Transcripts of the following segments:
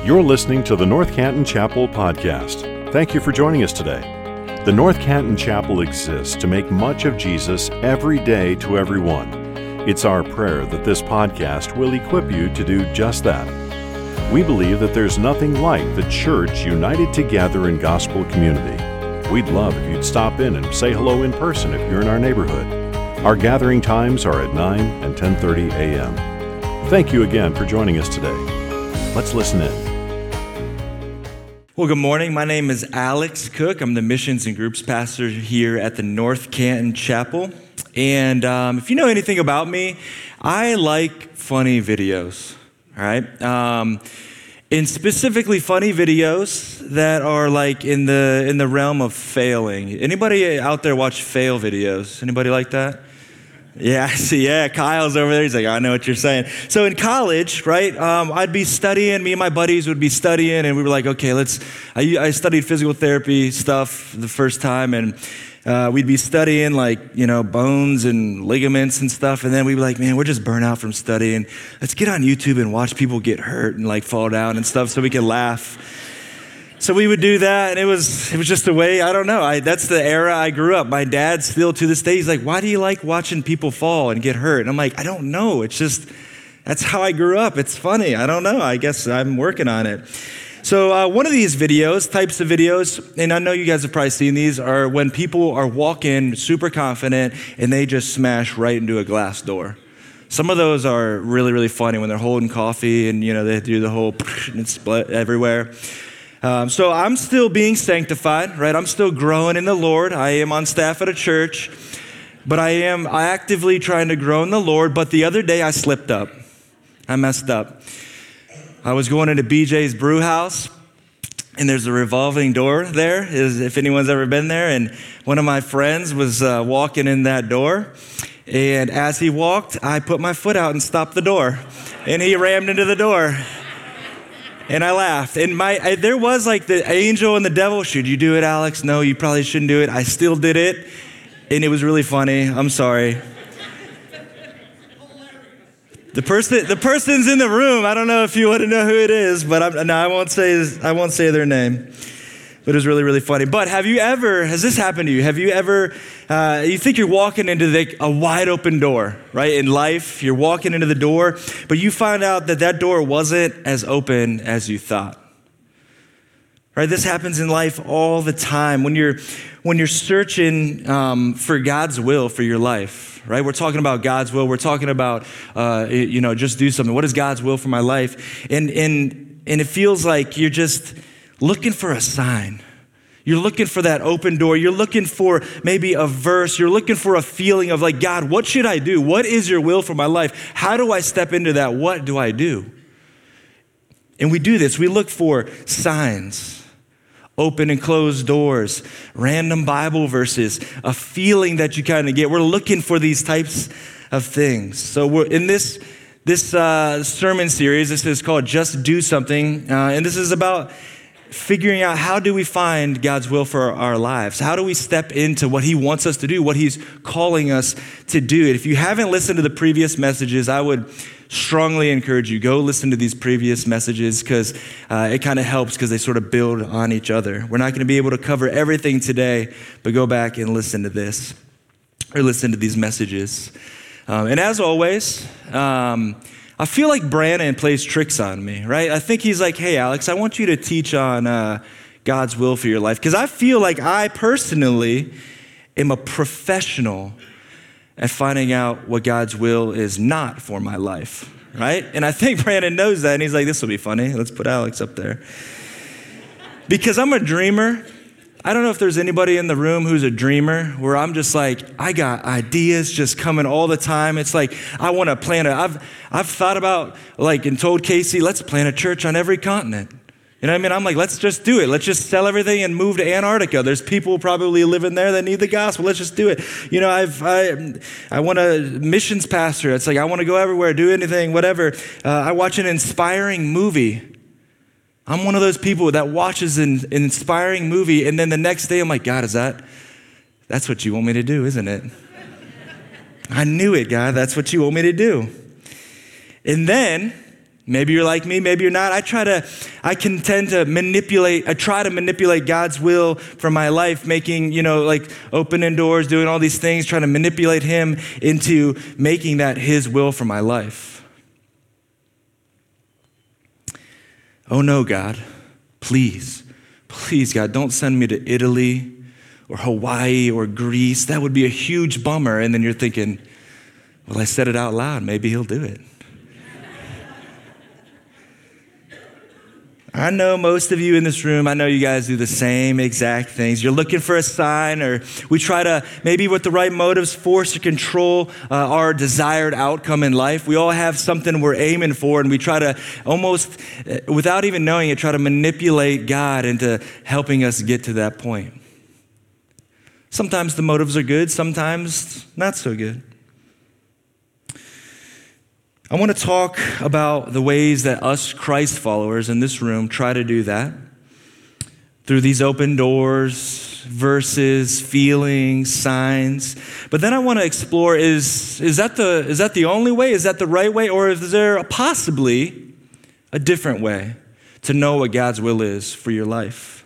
You're listening to the North Canton Chapel podcast. Thank you for joining us today. The North Canton Chapel exists to make much of Jesus every day to everyone. It's our prayer that this podcast will equip you to do just that. We believe that there's nothing like the church united together in gospel community. We'd love if you'd stop in and say hello in person if you're in our neighborhood. Our gathering times are at 9 and 10:30 a.m. Thank you again for joining us today. Let's listen in. Well, good morning. My name is Alex Cook. I'm the missions and groups pastor here at the North Canton Chapel. And if you know anything about me, I like funny videos, all right? And specifically funny videos that are like in the realm of failing. Anybody out there watch fail videos? Anybody like that? Yeah, Kyle's over there. He's like, I know what you're saying. So in college, right, I'd be studying, me and my buddies would be studying, and we were like, okay, I studied physical therapy stuff the first time, and we'd be studying like, bones and ligaments and stuff, and then we'd be like, man, we're just burnt out from studying. Let's get on YouTube and watch people get hurt and like fall down and stuff so we can laugh. So we would do that, and it was just the way, I don't know. That's the era I grew up. My dad still to this day, he's like, why do you like watching people fall and get hurt? And I'm like, I don't know. It's just, that's how I grew up. It's funny. I don't know. I guess I'm working on it. So one of these types of videos, and I know you guys have probably seen these, are when people are walking super confident and they just smash right into a glass door. Some of those are really, really funny when they're holding coffee and, they do the whole and split everywhere. So I'm still being sanctified, right? I'm still growing in the Lord. I am on staff at a church, but I am actively trying to grow in the Lord. But the other day I slipped up. I messed up. I was going into BJ's Brew House, and there's a revolving door there, if anyone's ever been there. And one of my friends was walking in that door. And as he walked, I put my foot out and stopped the door. And he rammed into the door. And I laughed. And there was like the angel and the devil. Should you do it, Alex? No, you probably shouldn't do it. I still did it. And it was really funny. I'm sorry. The person's in the room. I don't know if you want to know who it is, but I won't say their name. But it was really, really funny. But has this happened to you? Have you ever, you think you're walking into a wide open door, right? In life, you're walking into the door, but you find out that door wasn't as open as you thought. Right? This happens in life all the time. When you're searching for God's will for your life, right? We're talking about God's will. We're talking about, just do something. What is God's will for my life? And it feels like you're just looking for a sign. You're looking for that open door. You're looking for maybe a verse. You're looking for a feeling of like, God, what should I do? What is your will for my life? How do I step into that? What do I do? And we do this. We look for signs, open and closed doors, random Bible verses, a feeling that you kind of get. We're looking for these types of things. So we're in this sermon series. This is called Just Do Something. And this is about figuring out how do we find God's will for our lives? How do we step into what he wants us to do, what he's calling us to do? If you haven't listened to the previous messages, I would strongly encourage you, go listen to these previous messages because it kind of helps because they sort of build on each other. We're not going to be able to cover everything today, but go back and listen to this or listen to these messages. And as always, I feel like Brandon plays tricks on me, right? I think he's like, hey, Alex, I want you to teach on God's will for your life. Because I feel like I personally am a professional at finding out what God's will is not for my life, right? And I think Brandon knows that. And he's like, this will be funny. Let's put Alex up there. Because I'm a dreamer. I don't know if there's anybody in the room who's a dreamer where I'm just like, I got ideas just coming all the time. It's like, I want to plant I've thought about and told Casey, let's plant a church on every continent. You know what I mean? I'm like, let's just do it. Let's just sell everything and move to Antarctica. There's people probably living there that need the gospel. Let's just do it. I want a missions pastor. It's like, I want to go everywhere, do anything, whatever. I watch an inspiring movie. I'm one of those people that watches an inspiring movie, and then the next day I'm like, God, that's what you want me to do, isn't it? I knew it, God. That's what you want me to do. And then Maybe you're like me, maybe you're not. I try to manipulate God's will for my life, making, like opening doors, doing all these things, trying to manipulate him into making that his will for my life. Oh no, God, please, God, don't send me to Italy or Hawaii or Greece. That would be a huge bummer. And then you're thinking, well, I said it out loud. Maybe he'll do it. I know most of you in this room, I know you guys do the same exact things. You're looking for a sign, or we try to, maybe with the right motives, force or control our desired outcome in life. We all have something we're aiming for, and we try to almost, without even knowing it, try to manipulate God into helping us get to that point. Sometimes the motives are good, sometimes not so good. I want to talk about the ways that us Christ followers in this room try to do that through these open doors, verses, feelings, signs. But then I want to explore, is that the only way? Is that the right way? Or is there possibly a different way to know what God's will is for your life?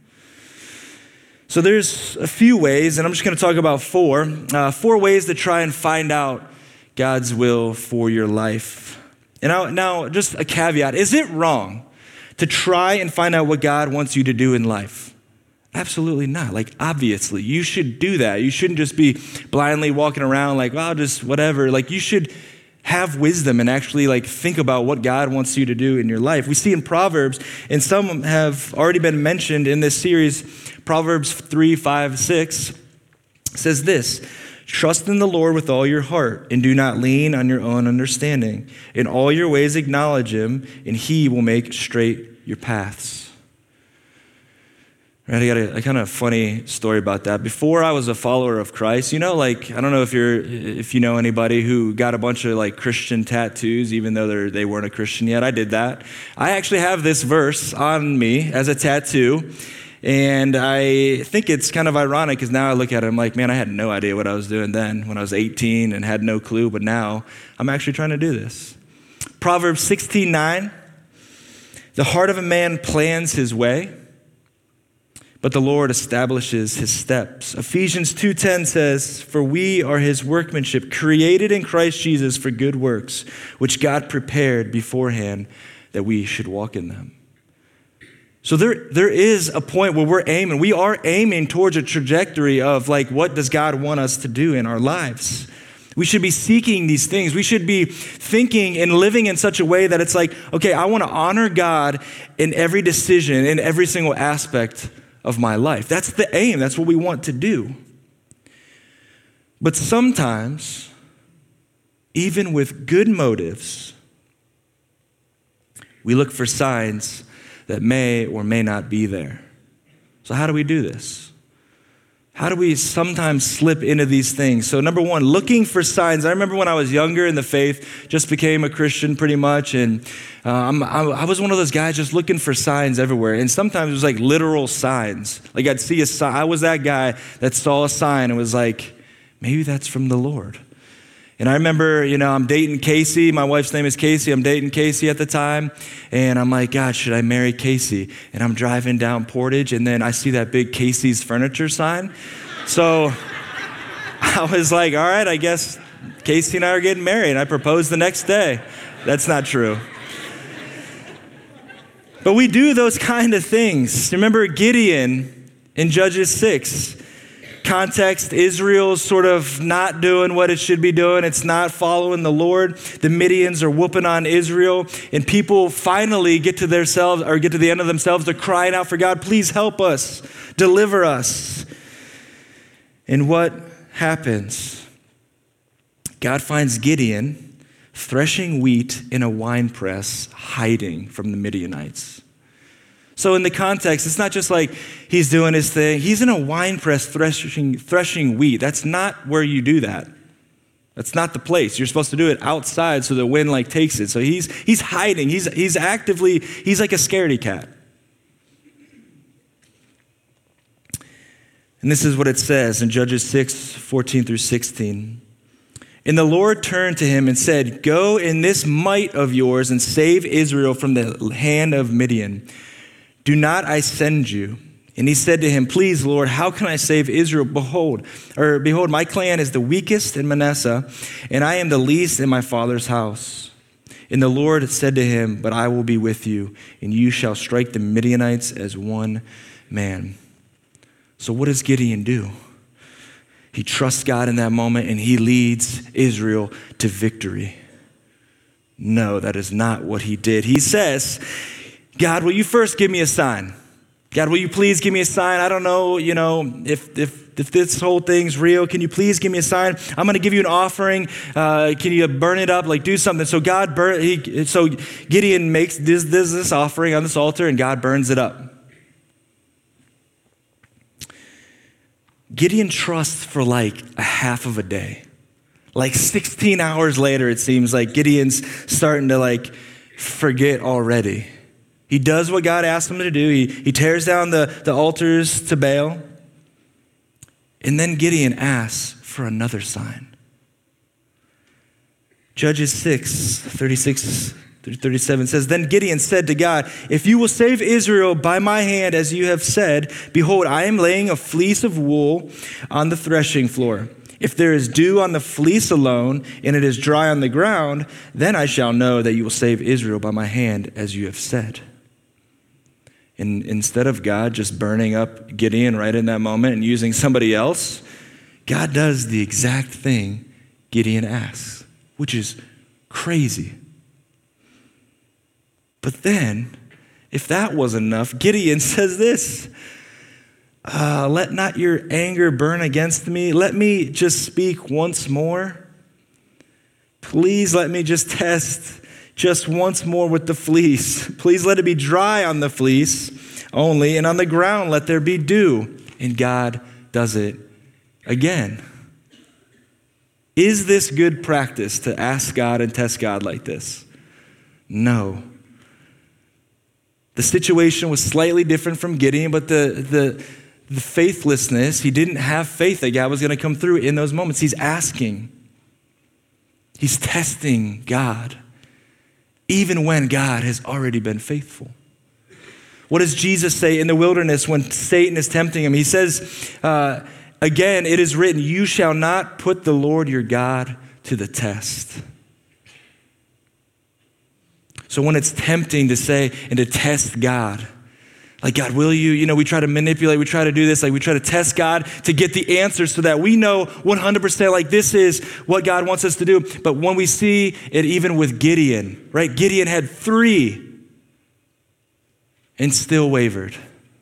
So there's a few ways, and I'm just going to talk about four ways to try and find out God's will for your life. And now, just a caveat, is it wrong to try and find out what God wants you to do in life? Absolutely not. Like, obviously, you should do that. You shouldn't just be blindly walking around like, well, just whatever. Like, you should have wisdom and actually think about what God wants you to do in your life. We see in Proverbs, and some have already been mentioned in this series, Proverbs 3, 5, 6 says this: trust in the Lord with all your heart, and do not lean on your own understanding. In all your ways acknowledge him, and he will make straight your paths. Right, I got a kind of funny story about that. Before I was a follower of Christ, I don't know if you know anybody who got a bunch of Christian tattoos, even though they weren't a Christian yet. I did that. I actually have this verse on me as a tattoo. And I think it's kind of ironic because now I look at it, I'm like, man, I had no idea what I was doing then when I was 18 and had no clue, but now I'm actually trying to do this. Proverbs 16:9, the heart of a man plans his way, but the Lord establishes his steps. Ephesians 2:10 says, for we are his workmanship, created in Christ Jesus for good works, which God prepared beforehand that we should walk in them. So there is a point where we are aiming towards a trajectory of what does God want us to do in our lives? We should be seeking these things. We should be thinking and living in such a way that it's okay, I want to honor God in every decision, in every single aspect of my life. That's the aim. That's what we want to do. But sometimes, even with good motives, we look for signs that may or may not be there. So how do we do this? How do we sometimes slip into these things? So number one, looking for signs. I remember when I was younger in the faith, just became a Christian pretty much, and I was one of those guys just looking for signs everywhere. And sometimes it was literal signs. I'd see a sign. I was that guy that saw a sign and was maybe that's from the Lord. And I remember, I'm dating Casey. My wife's name is Casey. I'm dating Casey at the time. And I'm like, God, should I marry Casey? And I'm driving down Portage, and then I see that big Casey's Furniture sign. So I was like, all right, I guess Casey and I are getting married. And I proposed the next day. That's not true. But we do those kind of things. Remember Gideon in Judges 6. Context, Israel's sort of not doing what it should be doing. It's not following the Lord. The Midians are whooping on Israel, and people finally get to the end of themselves. They're crying out for God, please help us, deliver us. And what happens? God finds Gideon threshing wheat in a winepress, hiding from the Midianites. So in the context, it's not just he's doing his thing. He's in a wine press threshing wheat. That's not where you do that. That's not the place. You're supposed to do it outside so the wind takes it. So he's hiding. He's like a scaredy cat. And this is what it says in Judges 6, 14 through 16. And the Lord turned to him and said, go in this might of yours and save Israel from the hand of Midian. Do not I send you? And he said to him, please, Lord, how can I save Israel? Behold, my clan is the weakest in Manasseh, and I am the least in my father's house. And the Lord said to him, but I will be with you, and you shall strike the Midianites as one man. So what does Gideon do? He trusts God in that moment, and he leads Israel to victory. No, that is not what he did. He says, God, will you first give me a sign? God, will you please give me a sign? I don't know, if this whole thing's real, can you please give me a sign? I'm going to give you an offering. Can you burn it up? Like, do something. So Gideon makes this offering on this altar, and God burns it up. Gideon trusts for like a half of a day. Like 16 hours later, it seems like Gideon's starting to forget already. He does what God asked him to do. He tears down the altars to Baal. And then Gideon asks for another sign. Judges 6:36-37 says, then Gideon said to God, if you will save Israel by my hand, as you have said, behold, I am laying a fleece of wool on the threshing floor. If there is dew on the fleece alone, and it is dry on the ground, then I shall know that you will save Israel by my hand, as you have said. And instead of God just burning up Gideon right in that moment and using somebody else, God does the exact thing Gideon asks, which is crazy. But then, if that wasn't enough, Gideon says this, let not your anger burn against me. Let me just speak once more. Please let me just test just once more with the fleece. Please let it be dry on the fleece only, and on the ground let there be dew. And God does it again. Is this good practice to ask God and test God like this? No. The situation was slightly different from Gideon, but the faithlessness, he didn't have faith that God was going to come through in those moments. He's asking. He's testing God, even when God has already been faithful. What does Jesus say in the wilderness when Satan is tempting him? He says, again, it is written, you shall not put the Lord your God to the test. So when it's tempting to say and to test God, like, God, will you? We try to manipulate, we try to do this, we try to test God to get the answers so that we know 100% this is what God wants us to do. But when we see it even with Gideon, right? Gideon had 3 and still wavered.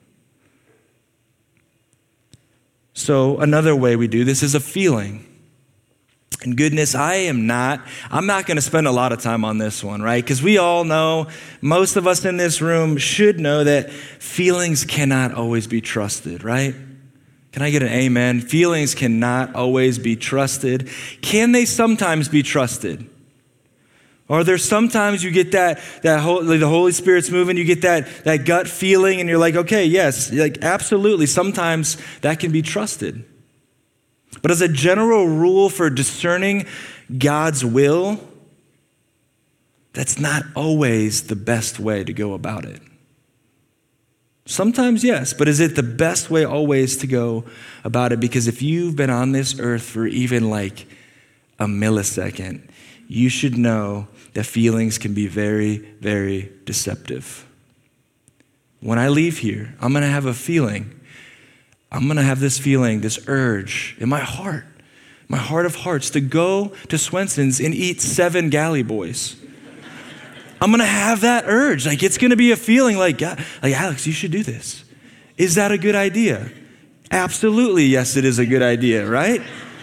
So another way we do this is a feeling. And goodness, I'm not going to spend a lot of time on this one, right? Because we all know, most of us in this room should know that feelings cannot always be trusted, right? Can I get an amen? Feelings cannot always be trusted. Can they sometimes be trusted? Or there's sometimes you get the Holy Spirit's moving, you get that gut feeling, and you're like, okay, yes, absolutely. Sometimes that can be trusted. But as a general rule for discerning God's will, that's not always the best way to go about it. Sometimes, yes, but is it the best way always to go about it? Because if you've been on this earth for even a millisecond, you should know that feelings can be very, very deceptive. When I leave here, I'm going to have a feeling. I'm going to have this feeling, this urge in my heart of hearts, to go to Swenson's and eat 7 Galley Boys. I'm going to have that urge. It's going to be a feeling Alex, you should do this. Is that a good idea? Absolutely, yes, it is a good idea, right?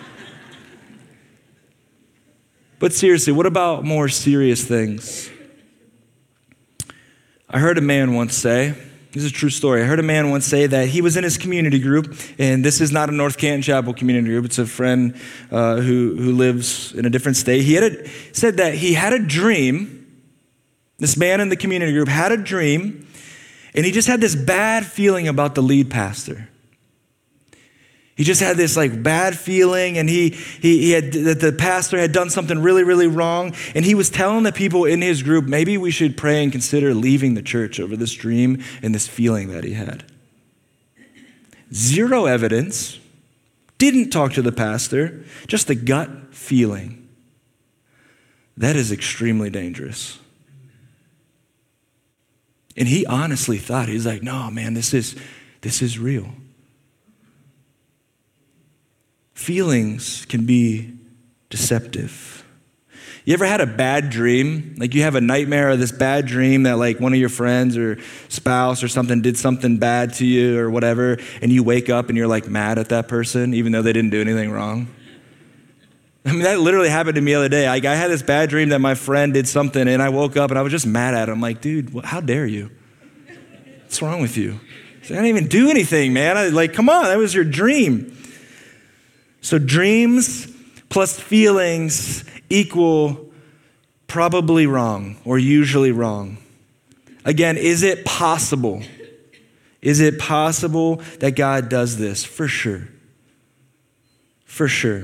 But seriously, what about more serious things? I heard a man once say, this is a true story. I heard a man once say that he was in his community group, and this is not a North Canton Chapel community group. It's a friend who lives in a different state. He said that he had a dream. This man in the community group had a dream, and he just had this bad feeling about the lead pastor. He just had this like bad feeling, and he had that the pastor had done something really, really wrong. And he was telling the people in his group, maybe we should pray and consider leaving the church over this dream and this feeling that he had. Zero evidence, didn't talk to the pastor, just the gut feeling. That is extremely dangerous. And he honestly thought, he's like, no, man, this is real. Feelings can be deceptive. You ever had a bad dream? Like you have a nightmare or this bad dream that like one of your friends or spouse or something did something bad to you or whatever, and you wake up and you're like mad at that person even though they didn't do anything wrong? I mean, that literally happened to me the other day. I had this bad dream that my friend did something, and I woke up and I was just mad at him. I'm like, dude, how dare you? What's wrong with you? I didn't even do anything, man. Come on, that was your dream. So dreams plus feelings equal probably wrong or usually wrong. Again, is it possible? Is it possible that God does this? For sure. For sure.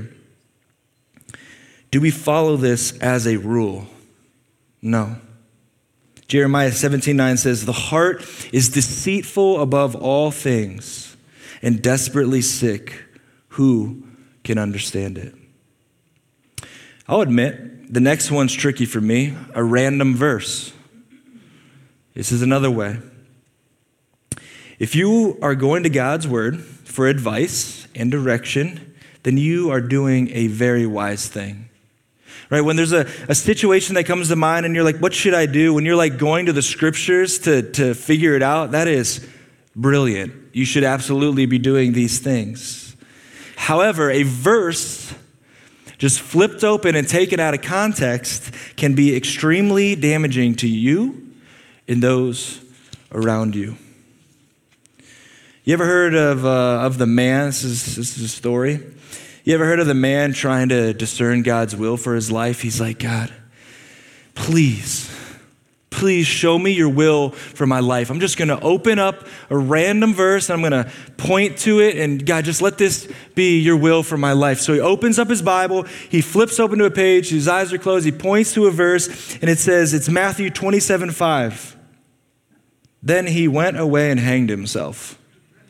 Do we follow this as a rule? No. Jeremiah 17:9 says, the heart is deceitful above all things and desperately sick. Who can understand it? I'll admit, the next one's tricky for me, a random verse. This is another way. If you are going to God's word for advice and direction, then you are doing a very wise thing. Right? When there's a situation that comes to mind and you're like, what should I do? When you're like going to the scriptures to figure it out, that is brilliant. You should absolutely be doing these things. However, a verse just flipped open and taken out of context can be extremely damaging to you and those around you. You ever heard of the man? This is a story. You ever heard of the man trying to discern God's will for his life? He's like, God, please show me your will for my life. I'm just going to open up a random verse and I'm going to point to it, and God, just let this be your will for my life. So he opens up his Bible, he flips open to a page, his eyes are closed, he points to a verse, and it says, it's Matthew 27:5. Then he went away and hanged himself.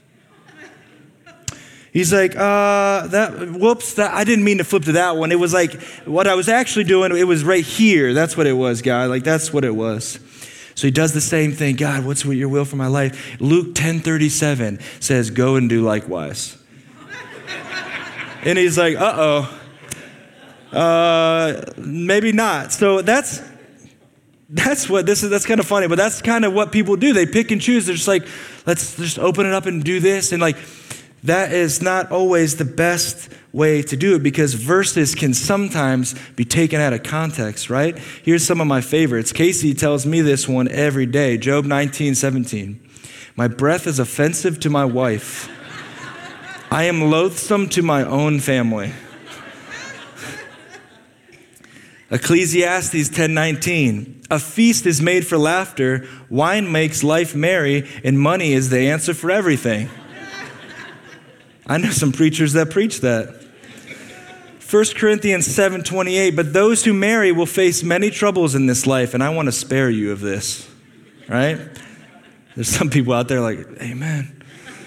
He's like, I didn't mean to flip to that one. It was like, what I was actually doing, it was right here. That's what it was, God. Like, that's what it was. So he does the same thing. God, what's your will for my life? Luke 10:37 says, go and do likewise. And he's like, maybe not. So that's kind of funny, but that's kind of what people do. They pick and choose. They're just like, let's just open it up and do this. And like, that is not always the best way to do it because verses can sometimes be taken out of context, right? Here's some of my favorites. Casey tells me this one every day. Job 19:17. My breath is offensive to my wife. I am loathsome to my own family. Ecclesiastes 10:19. A feast is made for laughter, wine makes life merry, and money is the answer for everything. I know some preachers that preach that. 1 Corinthians 7:28, but those who marry will face many troubles in this life, and I want to spare you of this, right? There's some people out there like, amen.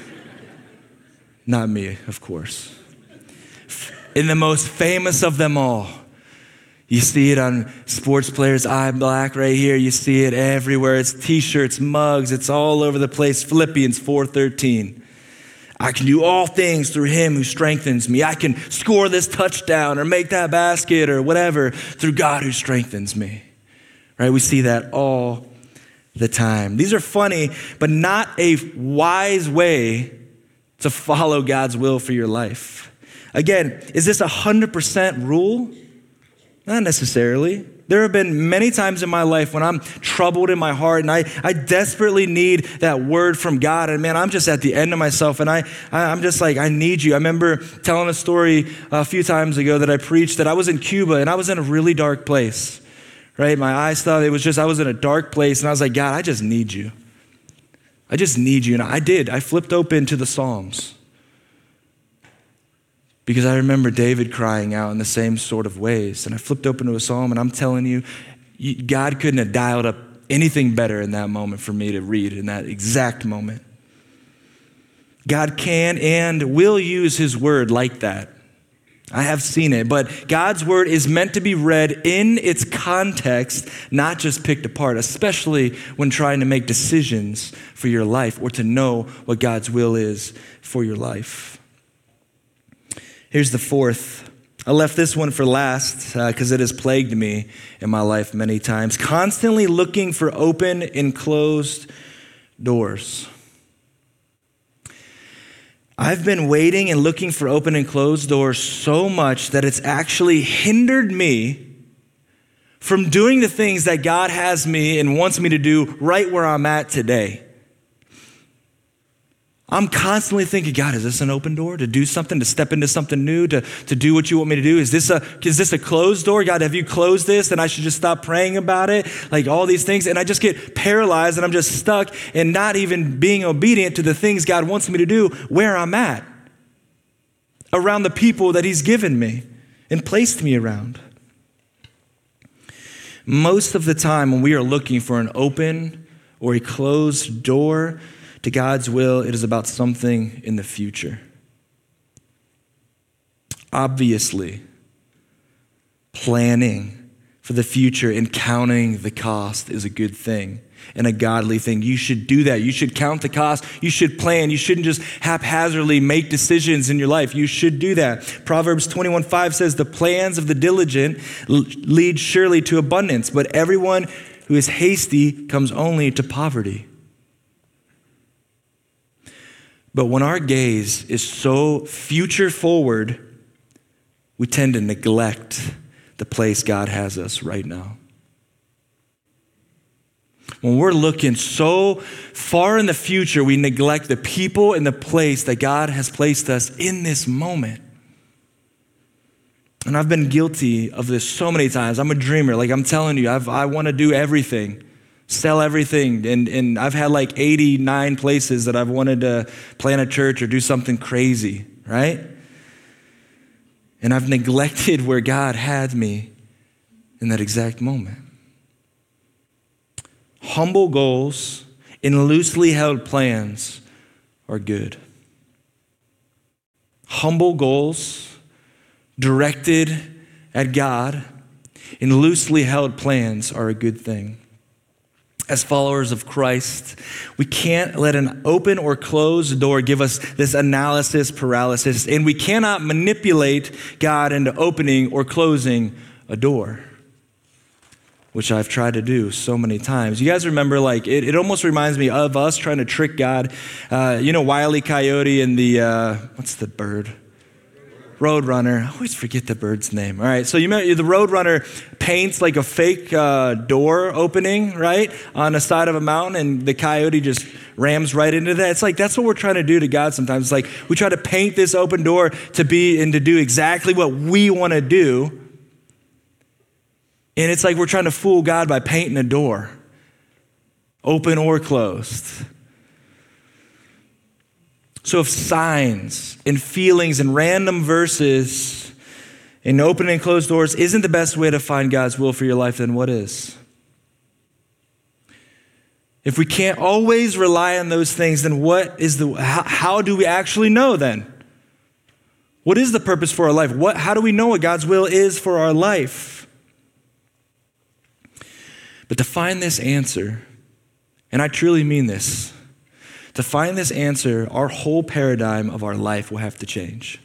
Not me, of course. In the most famous of them all, you see it on sports players' eye black right here. You see it everywhere. It's t-shirts, mugs. It's all over the place. Philippians 4:13. I can do all things through him who strengthens me. I can score this touchdown or make that basket or whatever through God who strengthens me. Right? We see that all the time. These are funny, but not a wise way to follow God's will for your life. Again, is this 100% rule? Not necessarily. There have been many times in my life when I'm troubled in my heart and I desperately need that word from God. And man, I'm just at the end of myself and I'm just like, I need you. I remember telling a story a few times ago that I preached that I was in Cuba and I was in a really dark place, right? My eyes thought it was just, I was in a dark place and I was like, God, I just need you. I just need you. And I did. I flipped open to the Psalms. Because I remember David crying out in the same sort of ways. And I flipped open to a psalm, and I'm telling you, God couldn't have dialed up anything better in that moment for me to read in that exact moment. God can and will use his word like that. I have seen it, but God's word is meant to be read in its context, not just picked apart, especially when trying to make decisions for your life or to know what God's will is for your life. Here's the fourth. I left this one for last because it has plagued me in my life many times. Constantly looking for open and closed doors. I've been waiting and looking for open and closed doors so much that it's actually hindered me from doing the things that God has me and wants me to do right where I'm at today. I'm constantly thinking, God, is this an open door to do something, to step into something new, to do what you want me to do? Is this a closed door? God, have you closed this and I should just stop praying about it? Like all these things. And I just get paralyzed and I'm just stuck and not even being obedient to the things God wants me to do where I'm at, around the people that he's given me and placed me around. Most of the time when we are looking for an open or a closed door to God's will, it is about something in the future. Obviously, planning for the future and counting the cost is a good thing and a godly thing. You should do that. You should count the cost. You should plan. You shouldn't just haphazardly make decisions in your life. You should do that. Proverbs 21:5 says, the plans of the diligent lead surely to abundance, but everyone who is hasty comes only to poverty. But when our gaze is so future forward, we tend to neglect the place God has us right now. When we're looking so far in the future, we neglect the people and the place that God has placed us in this moment. And I've been guilty of this so many times. I'm a dreamer. Like I'm telling you, I want to do everything. Sell everything. And I've had like 89 places that I've wanted to plant a church or do something crazy, right? And I've neglected where God had me in that exact moment. Humble goals and loosely held plans are good. Humble goals directed at God and loosely held plans are a good thing. As followers of Christ, we can't let an open or closed door give us this analysis paralysis, and we cannot manipulate God into opening or closing a door, which I've tried to do so many times. You guys remember, like, it almost reminds me of us trying to trick God. Wile E. Coyote and the, what's the bird? Roadrunner. I always forget the bird's name. All right, so you remember the Roadrunner paints like a fake door opening, right, on the side of a mountain, and the coyote just rams right into that. It's like that's what we're trying to do to God sometimes. It's like we try to paint this open door to be and to do exactly what we want to do, and it's like we're trying to fool God by painting a door, open or closed. So if signs and feelings and random verses and open and closed doors isn't the best way to find God's will for your life, then what is? If we can't always rely on those things, then how do we actually know then? What is the purpose for our life? How do we know what God's will is for our life? But to find this answer, and I truly mean this, to find this answer, our whole paradigm of our life will have to change.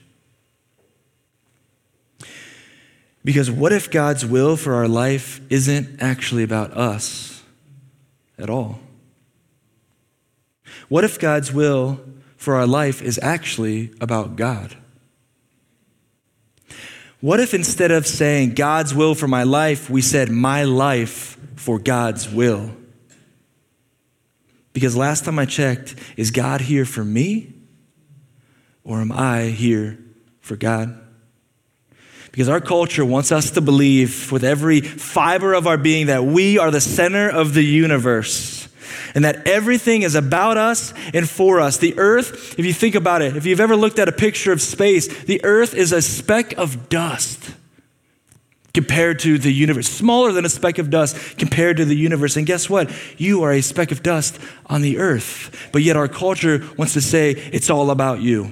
Because what if God's will for our life isn't actually about us at all? What if God's will for our life is actually about God? What if instead of saying God's will for my life, we said my life for God's will? Because last time I checked, is God here for me or am I here for God? Because our culture wants us to believe with every fiber of our being that we are the center of the universe, and that everything is about us and for us. The earth, if you think about it, if you've ever looked at a picture of space, the earth is a speck of dust compared to the universe, smaller than a speck of dust compared to the universe. And guess what? You are a speck of dust on the earth, but yet our culture wants to say it's all about you.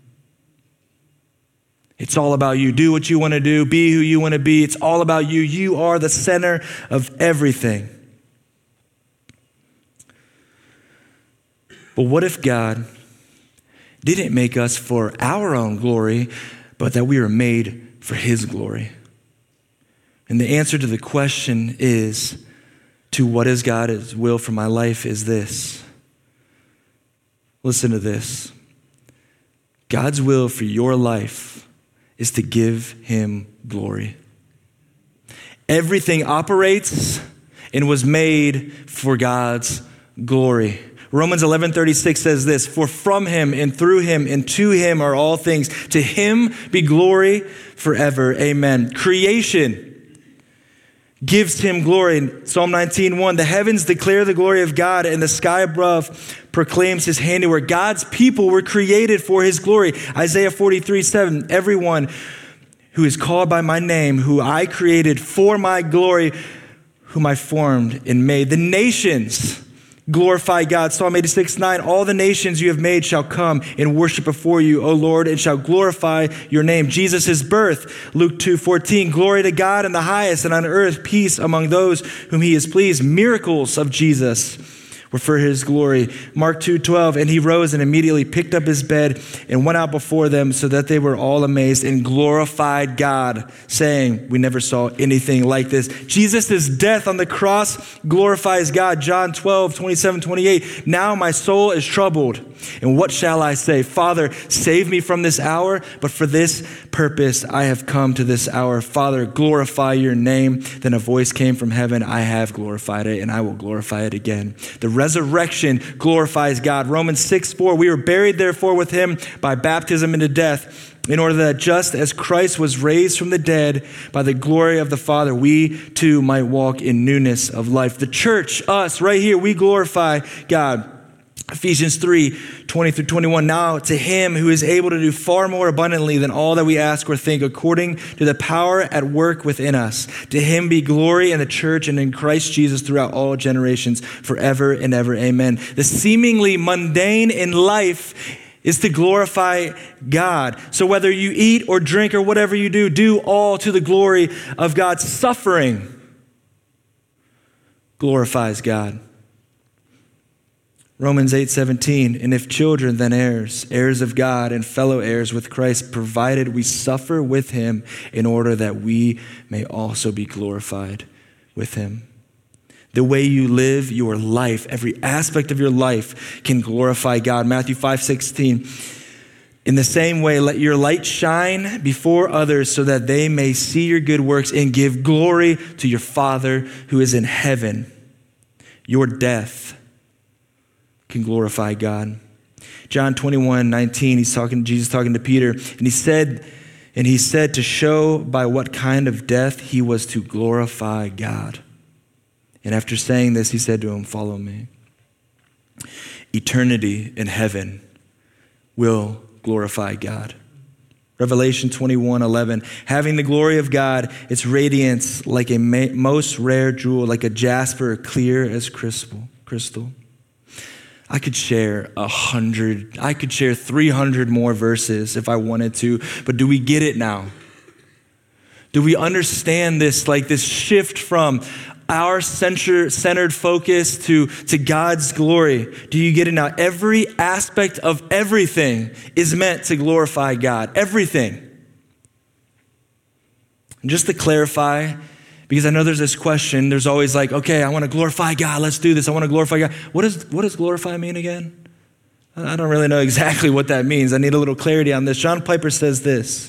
It's all about you. Do what you want to do. Be who you want to be. It's all about you. You are the center of everything. But what if God didn't make us for our own glory, but that we were made for his glory? And the answer to the question is, to what is God's will for my life, is this. Listen to this. God's will for your life is to give him glory. Everything operates and was made for God's glory. Romans 11:36 says this, for from him and through him and to him are all things. To him be glory forever. Amen. Creation gives him glory. In Psalm 19:1, the heavens declare the glory of God, and the sky above proclaims his handiwork. God's people were created for his glory. Isaiah 43:7, everyone who is called by my name, who I created for my glory, whom I formed and made. The nations glorify God. Psalm 86:9, all the nations you have made shall come and worship before you, O Lord, and shall glorify your name. Jesus' birth, Luke 2:14, glory to God in the highest, and on earth peace among those whom he is pleased. Miracles of Jesus were for his glory. Mark 2:12, and he rose and immediately picked up his bed and went out before them, so that they were all amazed and glorified God, saying, we never saw anything like this. Jesus' death on the cross glorifies God. John 12:27-28, now my soul is troubled, and what shall I say? Father, save me from this hour, but for this purpose I have come to this hour. Father, glorify your name. Then a voice came from heaven, I have glorified it, and I will glorify it again. The resurrection glorifies God. Romans 6:4, we were buried therefore with him by baptism into death, in order that just as Christ was raised from the dead by the glory of the Father, we too might walk in newness of life. The church, us right here, we glorify God. Ephesians 3:20-21, now to him who is able to do far more abundantly than all that we ask or think, according to the power at work within us. To him be glory in the church and in Christ Jesus throughout all generations, forever and ever. Amen. The seemingly mundane in life is to glorify God. So whether you eat or drink or whatever you do all to the glory of God. Suffering glorifies God. Romans 8:17, and if children, then heirs, heirs of God and fellow heirs with Christ, provided we suffer with him in order that we may also be glorified with him. The way you live your life, every aspect of your life can glorify God. Matthew 5:16, in the same way, let your light shine before others so that they may see your good works and give glory to your Father who is in heaven. Your death can glorify God. John 21:19, Jesus talking to Peter, and he said to show by what kind of death he was to glorify God. And after saying this, he said to him, follow me. Eternity in heaven will glorify God. Revelation 21:11, having the glory of God, its radiance like a most rare jewel, like a jasper, clear as crystal. I could share 300 more verses if I wanted to, but do we get it now? Do we understand this, like this shift from our centered focus to God's glory? Do you get it now? Every aspect of everything is meant to glorify God. Everything. And just to clarify, because I know there's this question, there's always like, okay, I want to glorify God, let's do this, I want to glorify God. What does glorify mean again? I don't really know exactly what that means. I need a little clarity on this. John Piper says this,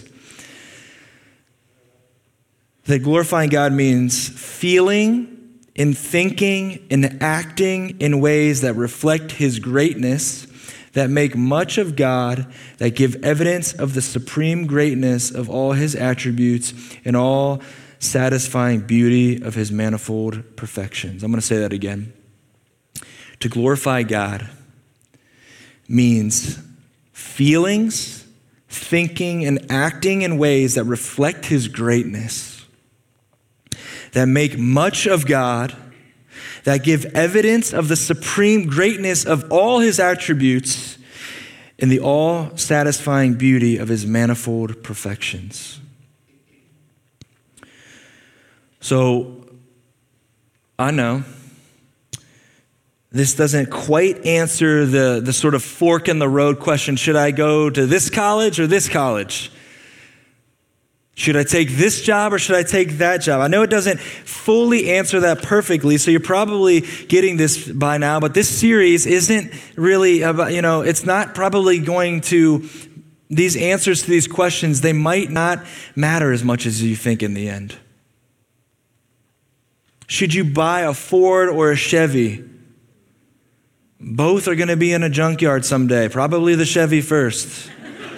that glorifying God means feeling and thinking and acting in ways that reflect his greatness, that make much of God, that give evidence of the supreme greatness of all his attributes and all satisfying beauty of his manifold perfections. I'm going to say that again. To glorify God means feelings, thinking, and acting in ways that reflect his greatness, that make much of God, that give evidence of the supreme greatness of all his attributes and the all-satisfying beauty of his manifold perfections. So, I know this doesn't quite answer the sort of fork in the road question, should I go to this college or this college? Should I take this job or should I take that job? I know it doesn't fully answer that perfectly, so you're probably getting this by now, but this series isn't really about, it's not probably going to, these answers to these questions, they might not matter as much as you think in the end. Should you buy a Ford or a Chevy? Both are going to be in a junkyard someday, probably the Chevy first.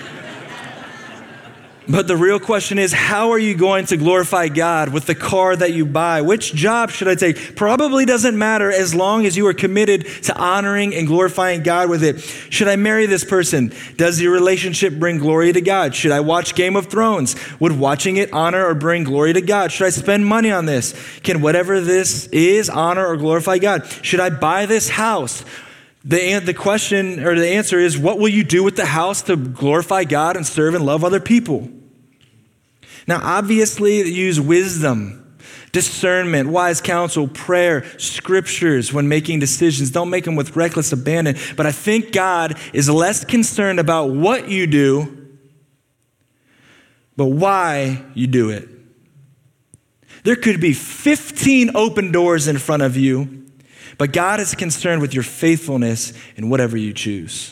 But the real question is, how are you going to glorify God with the car that you buy? Which job should I take? Probably doesn't matter as long as you are committed to honoring and glorifying God with it. Should I marry this person? Does your relationship bring glory to God? Should I watch Game of Thrones? Would watching it honor or bring glory to God? Should I spend money on this? Can whatever this is honor or glorify God? Should I buy this house? The question or the answer is, what will you do with the house to glorify God and serve and love other people? Now, obviously, use wisdom, discernment, wise counsel, prayer, scriptures when making decisions. Don't make them with reckless abandon. But I think God is less concerned about what you do, but why you do it. There could be 15 open doors in front of you, but God is concerned with your faithfulness in whatever you choose.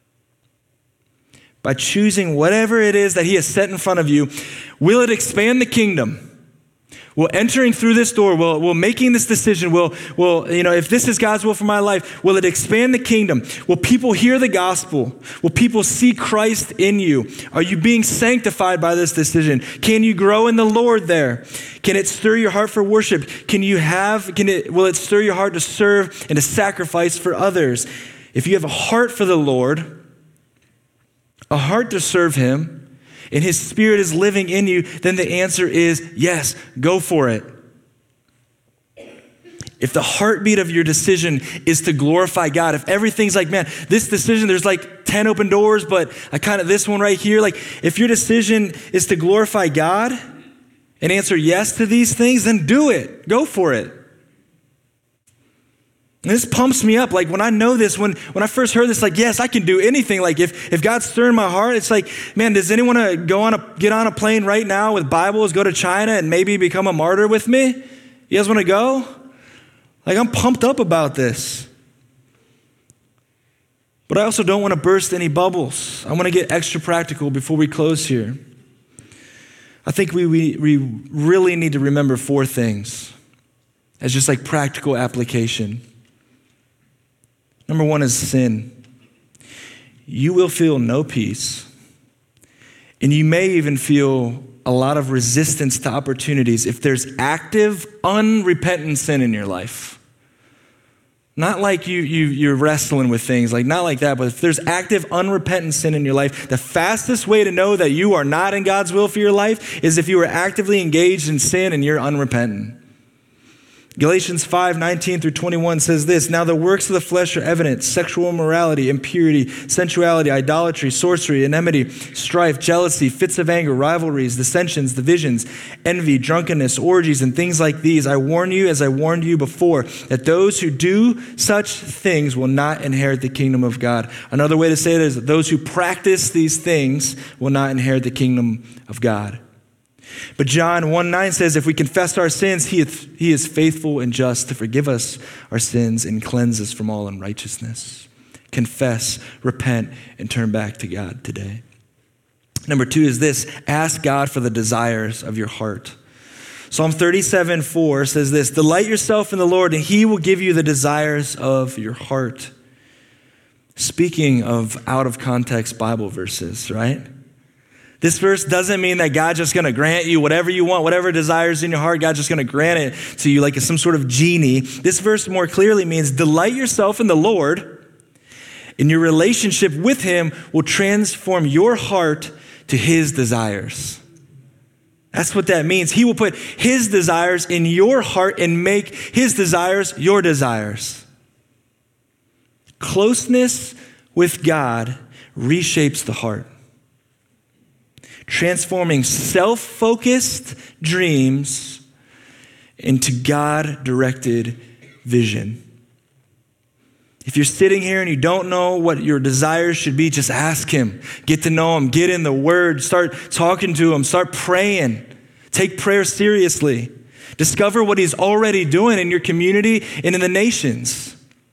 By choosing whatever it is that he has set in front of you, will it expand the kingdom? Will entering through this door, will making this decision, will if this is God's will for my life, will it expand the kingdom? Will people hear the gospel? Will people see Christ in you? Are you being sanctified by this decision? Can you grow in the Lord there? Can it stir your heart for worship? Will it stir your heart to serve and to sacrifice for others? If you have a heart for the Lord, a heart to serve him, and his spirit is living in you, then the answer is yes, go for it. If the heartbeat of your decision is to glorify God, if everything's like, man, this decision, there's like 10 open doors, but this one right here, like if your decision is to glorify God and answer yes to these things, then do it, go for it. And this pumps me up. Like when I know this, when I first heard this, like, yes, I can do anything. Like if God's stirring my heart, it's like, man, does anyone want to get on a plane right now with Bibles, go to China and maybe become a martyr with me? You guys want to go? Like I'm pumped up about this. But I also don't want to burst any bubbles. I want to get extra practical before we close here. I think we really need to remember 4 things as just like practical application. Number 1 is sin. You will feel no peace, and you may even feel a lot of resistance to opportunities if there's active, unrepentant sin in your life. Not like you're wrestling with things, like not like that, but if there's active, unrepentant sin in your life, the fastest way to know that you are not in God's will for your life is if you are actively engaged in sin and you're unrepentant. Galatians 5:19-21 says this, now the works of the flesh are evident, sexual immorality, impurity, sensuality, idolatry, sorcery, enmity, strife, jealousy, fits of anger, rivalries, dissensions, divisions, envy, drunkenness, orgies, and things like these. I warn you, as I warned you before, that those who do such things will not inherit the kingdom of God. Another way to say it is that those who practice these things will not inherit the kingdom of God. But John 1:9 says, if we confess our sins, he is faithful and just to forgive us our sins and cleanse us from all unrighteousness. Confess, repent, and turn back to God today. Number 2 is this, ask God for the desires of your heart. Psalm 37:4 says this, delight yourself in the Lord and he will give you the desires of your heart. Speaking of out of context Bible verses, right? This verse doesn't mean that God's just going to grant you whatever you want, whatever desires in your heart, God's just going to grant it to you like some sort of genie. This verse more clearly means delight yourself in the Lord, and your relationship with him will transform your heart to his desires. That's what that means. He will put his desires in your heart and make his desires your desires. Closeness with God reshapes the heart, transforming self-focused dreams into God-directed vision. If you're sitting here and you don't know what your desires should be, just ask him. Get to know him. Get in the word. Start talking to him. Start praying. Take prayer seriously. Discover what he's already doing in your community and in the nations.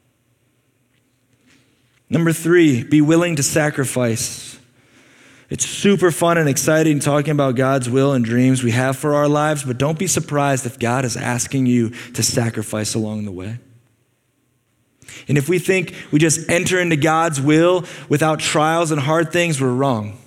Number 3, be willing to sacrifice. It's super fun and exciting talking about God's will and dreams we have for our lives, but don't be surprised if God is asking you to sacrifice along the way. And if we think we just enter into God's will without trials and hard things, we're wrong.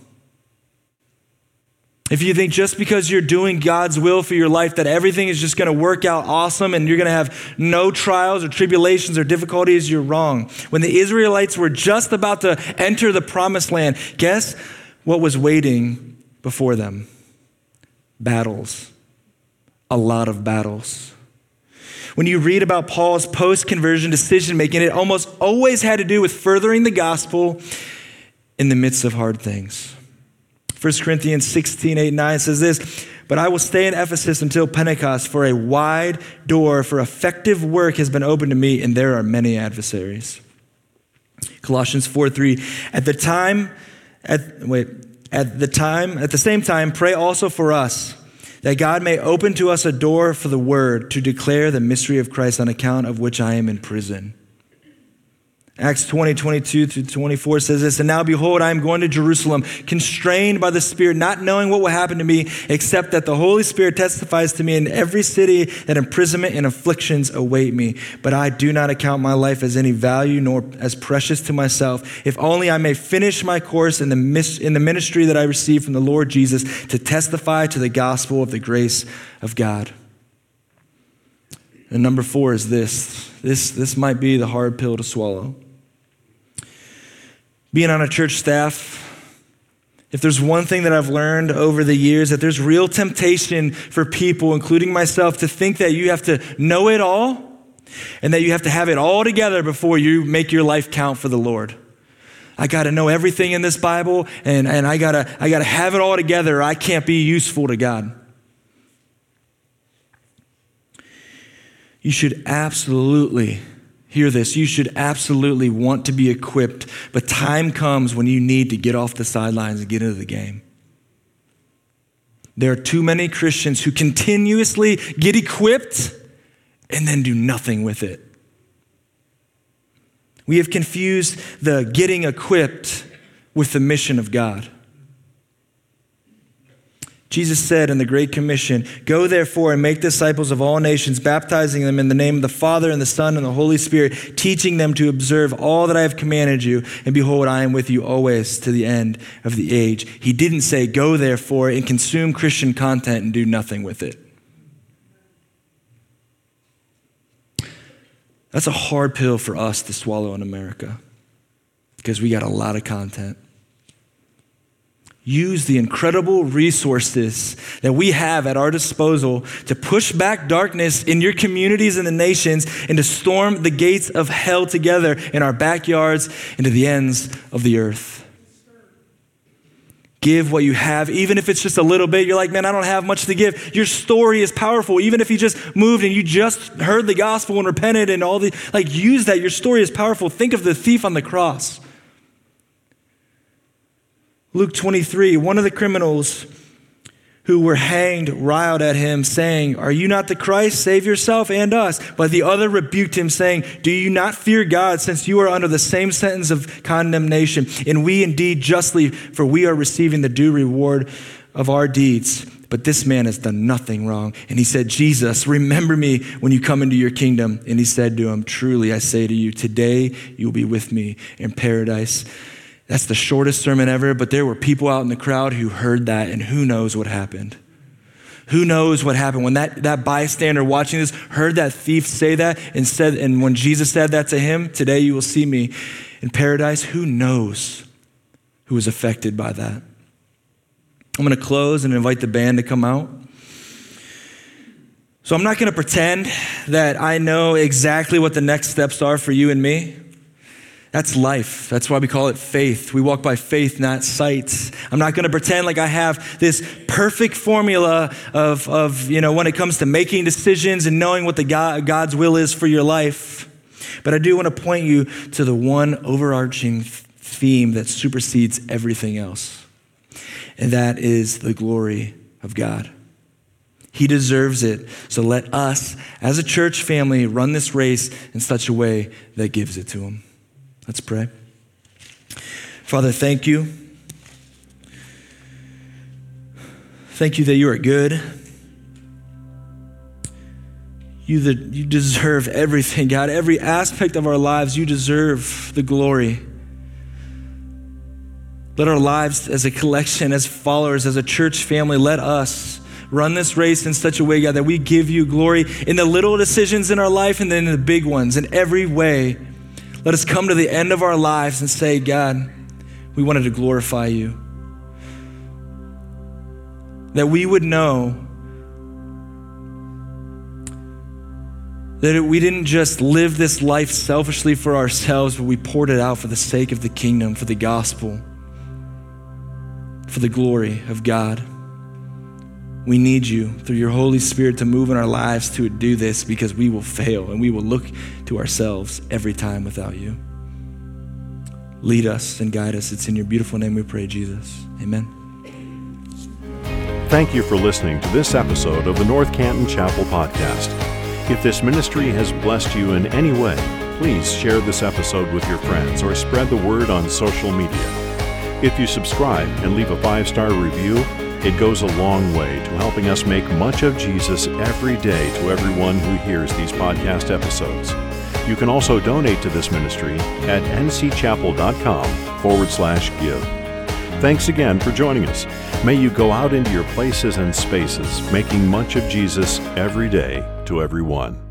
If you think just because you're doing God's will for your life that everything is just going to work out awesome and you're going to have no trials or tribulations or difficulties, you're wrong. When the Israelites were just about to enter the promised land, guess what was waiting before them? Battles. A lot of battles. When you read about Paul's post-conversion decision-making, it almost always had to do with furthering the gospel in the midst of hard things. 1 Corinthians 16:8-9 says this, "But I will stay in Ephesus until Pentecost, for a wide door for effective work has been opened to me, and there are many adversaries." Colossians 4:3, at the same time, pray also for us, that God may open to us a door for the word to declare the mystery of Christ, on account of which I am in prison. Acts 20:22-24 says this, "And now behold, I am going to Jerusalem, constrained by the Spirit, not knowing what will happen to me, except that the Holy Spirit testifies to me in every city that imprisonment and afflictions await me. But I do not account my life as any value, nor as precious to myself, if only I may finish my course in the ministry that I received from the Lord Jesus, to testify to the gospel of the grace of God." And number 4 is this. This might be the hard pill to swallow. Being on a church staff, if there's one thing that I've learned over the years, that there's real temptation for people, including myself, to think that you have to know it all and that you have to have it all together before you make your life count for the Lord. I got to know everything in this Bible, and I got to have it all together, or I can't be useful to God. You should absolutely hear this. You should absolutely want to be equipped, but time comes when you need to get off the sidelines and get into the game. There are too many Christians who continuously get equipped and then do nothing with it. We have confused the getting equipped with the mission of God. Jesus said in the Great Commission, "Go therefore and make disciples of all nations, baptizing them in the name of the Father and the Son and the Holy Spirit, teaching them to observe all that I have commanded you. And behold, I am with you always to the end of the age." He didn't say, "Go therefore and consume Christian content and do nothing with it." That's a hard pill for us to swallow in America because we got a lot of content. Use the incredible resources that we have at our disposal to push back darkness in your communities and the nations, and to storm the gates of hell together in our backyards and to the ends of the earth. Give what you have, even if it's just a little bit. You're like, "Man, I don't have much to give." Your story is powerful. Even if you just moved and you just heard the gospel and repented and use that. Your story is powerful. Think of the thief on the cross. Luke 23, one of the criminals who were hanged riled at him, saying, "Are you not the Christ? Save yourself and us." But the other rebuked him, saying, "Do you not fear God, since you are under the same sentence of condemnation? And we indeed justly, for we are receiving the due reward of our deeds. But this man has done nothing wrong." And he said, "Jesus, remember me when you come into your kingdom." And he said to him, "Truly I say to you, today you will be with me in paradise." That's the shortest sermon ever, but there were people out in the crowd who heard that, and who knows what happened. Who knows what happened when that bystander watching this heard that thief say that and when Jesus said that to him, today you will see me in paradise. Who knows who was affected by that? I'm going to close and invite the band to come out. So I'm not going to pretend that I know exactly what the next steps are for you and me. That's life. That's why we call it faith. We walk by faith, not sight. I'm not going to pretend like I have this perfect formula of when it comes to making decisions and knowing what God's will is for your life. But I do want to point you to the one overarching theme that supersedes everything else. And that is the glory of God. He deserves it. So let us, as a church family, run this race in such a way that gives it to him. Let's pray. Father, thank you. Thank you that you are good. You deserve everything, God. Every aspect of our lives, you deserve the glory. Let our lives as a collection, as followers, as a church family, let us run this race in such a way, God, that we give you glory in the little decisions in our life and then in the big ones, in every way. Let us come to the end of our lives and say, God, we wanted to glorify you. That we would know that we didn't just live this life selfishly for ourselves, but we poured it out for the sake of the kingdom, for the gospel, for the glory of God. We need you through your Holy Spirit to move in our lives to do this, because we will fail and we will look to ourselves every time without you. Lead us and guide us. It's in your beautiful name we pray, Jesus. Amen. Thank you for listening to this episode of the North Canton Chapel Podcast. If this ministry has blessed you in any way, please share this episode with your friends or spread the word on social media. If you subscribe and leave a 5-star review, it goes a long way to helping us make much of Jesus every day to everyone who hears these podcast episodes. You can also donate to this ministry at ncchapel.com/give. Thanks again for joining us. May you go out into your places and spaces, making much of Jesus every day to everyone.